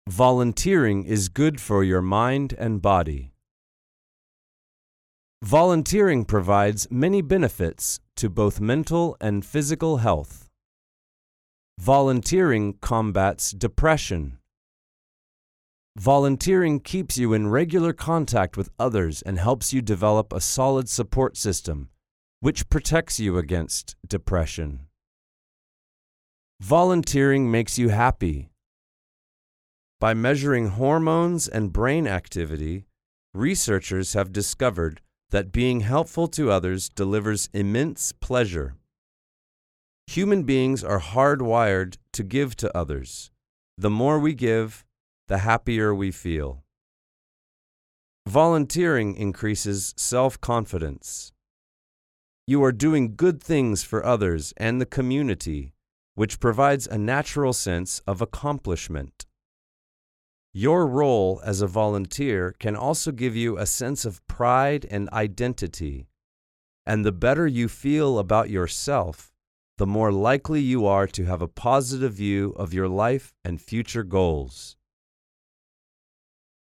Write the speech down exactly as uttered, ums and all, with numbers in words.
Volunteering is good for your mind and body. Volunteering provides many benefits to both mental and physical health. Volunteering combats depression. Volunteering keeps you in regular contact with others and helps you develop a solid support system, which protects you against depression. Volunteering makes you happy. By measuring hormones and brain activity, researchers have discovered that being helpful to others delivers immense pleasure. Human beings are hardwired to give to others. The more we give, the happier we feel. Volunteering increases self-confidence. You are doing good things for others and the community, which provides a natural sense of accomplishment. Your role as a volunteer can also give you a sense of pride and identity, and the better you feel about yourself, the more likely you are to have a positive view of your life and future goals.